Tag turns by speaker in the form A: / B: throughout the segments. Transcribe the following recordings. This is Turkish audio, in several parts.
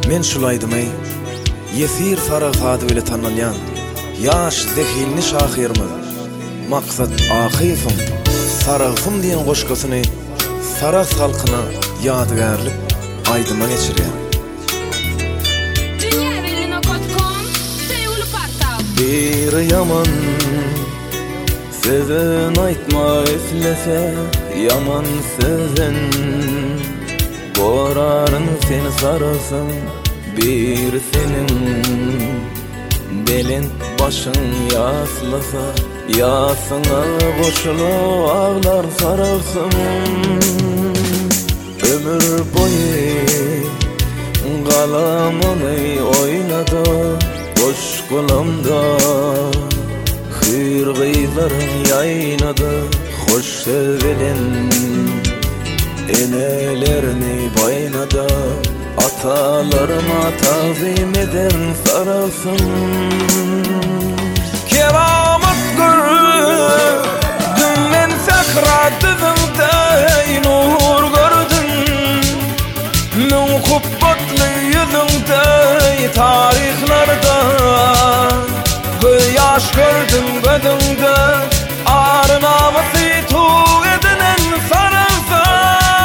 A: Men şulaydymay, yesir sarafady bile tanalyan, yaş zehilni şahirmi, maksat ahifim, sarafım diyen goşgasyny Saras halkyna ýadygärlik aýdyma geçirýär. Bir yaman sözün aýtma eslese, yaman sözün borarın seni sarasın. Bir senin belin başın yaslasa, yasına boşulu ağlar sarasın. Ömür boyu galamany oynadı boş kulumda, hırgıyların yaynadı hoş sevilen enelerini baynadı. Atalarıma tazim eden sarasın. Keramet gör dünnen sakratıdın nur gördün, min kubbatlı yüzünde tarihlarda yaş gördüm gözünde, arnaması tuğ edinen sarılsın.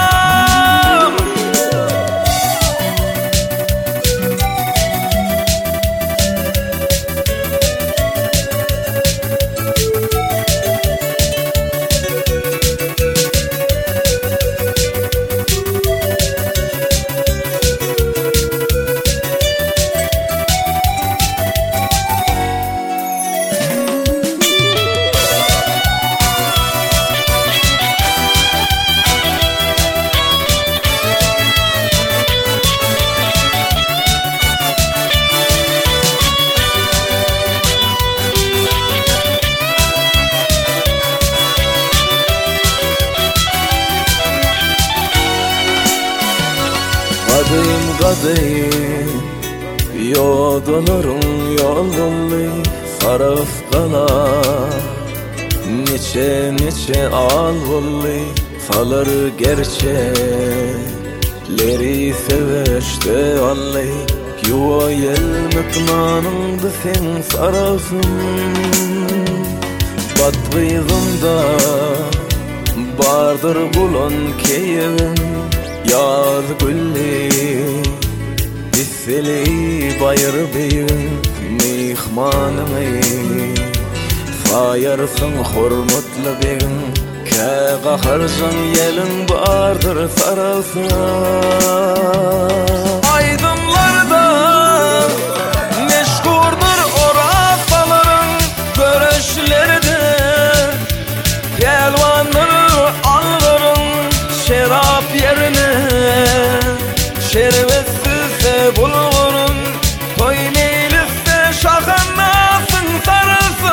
A: Gadayım gadayım, yodalarım yoldalı saraf kala, neçe neçe al volli salar gerçekleri seveşte allay, yuva yelmetmanımdı sen sarafım. Batgıyzımda bardır bulan keyevim, yaz gülli disseli bayır beyim, mihmanımı sayarsın hormatlı beyim. Kağaharsın yelin bardır sarasın. Aydınlarda meşgurdur orasaların görüşlerdi, pelvandır alların şerap yerine, şervetsiz bulgurun toy neylise şahanasın sarılsın.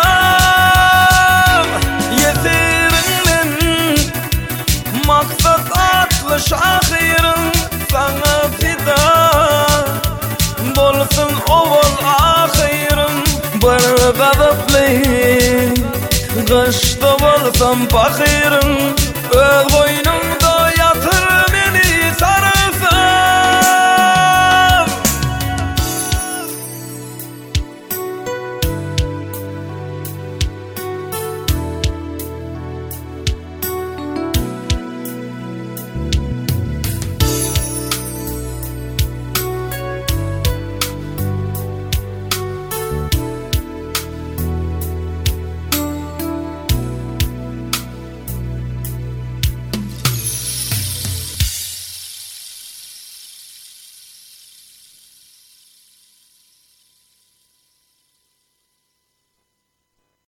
A: Yesirinden maksat atlı şahirin sana fida bolsun oval ahirin. Bir gazaplı gışta bolsam fakirin, öz boyuna